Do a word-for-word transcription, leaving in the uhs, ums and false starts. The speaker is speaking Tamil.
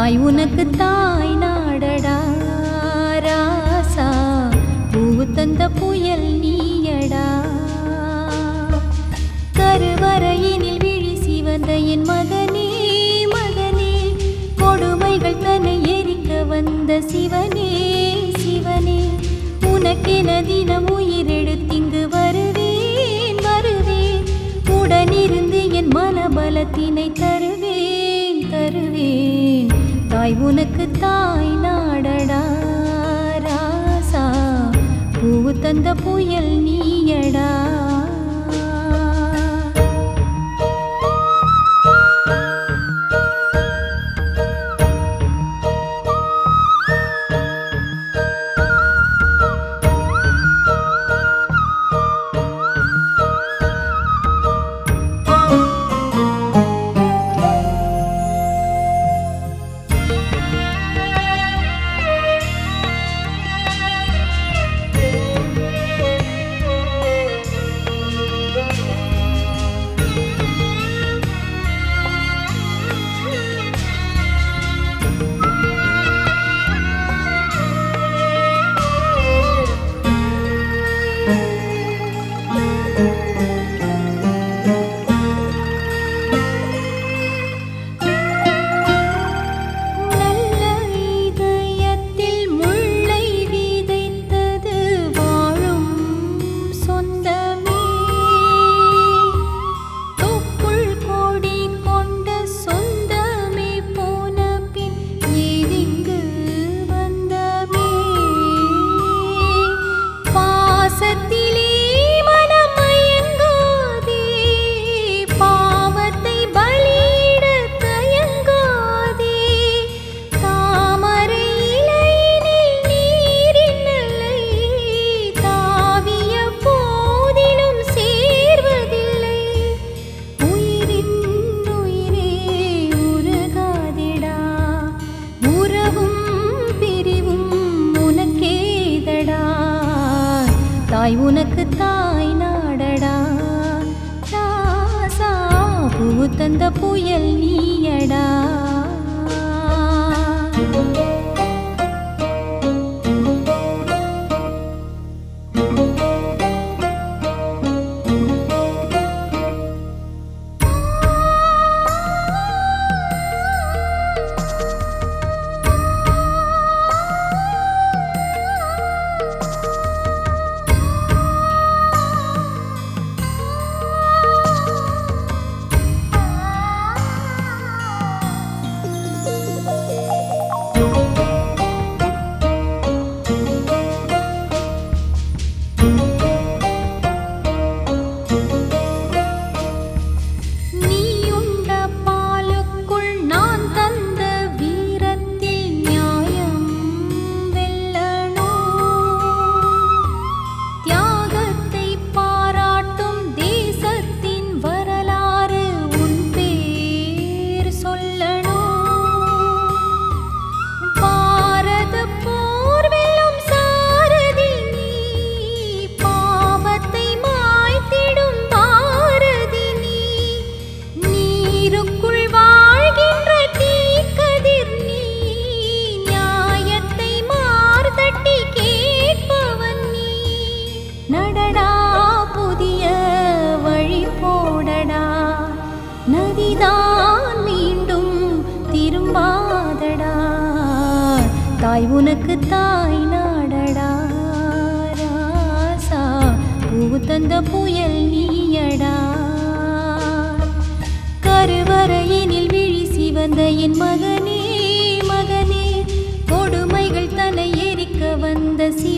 தாய் உனக்கு தாய் நாடடா ராசா, பூவு தந்த புயல் நீயடா. கருவறையினில் விழி சிவந்த என் மகனே மகனே, கொடுமைகள் தன்னை எரிக்க வந்த சிவனே சிவனே, உனக்கென தினம் உயிரெடுத்திங்கு வருவேன் வருவேன், உடனிருந்து என் மனபலத்தினை தருவேன் தருவேன். தாய் உனக்கு தாய் நாடடா ராசா, பூவு தந்த புயல் நீயடா. தாய் உனக்கு தாய் நாடடா ராசா, பூவு தந்த புயல் நீயடா. நடடா புதிய வழி போடடா, நதிதான் மீண்டும் திரும்பாதடா. தாய் உனக்கு தாய் நாடடா ராசா, பூவு தந்த புயல் நீயடா. கருவறையினில் விழி சிவந்த என் மகனே மகனே, கொடுமைகள் தன்னை எரிக்க வந்த சி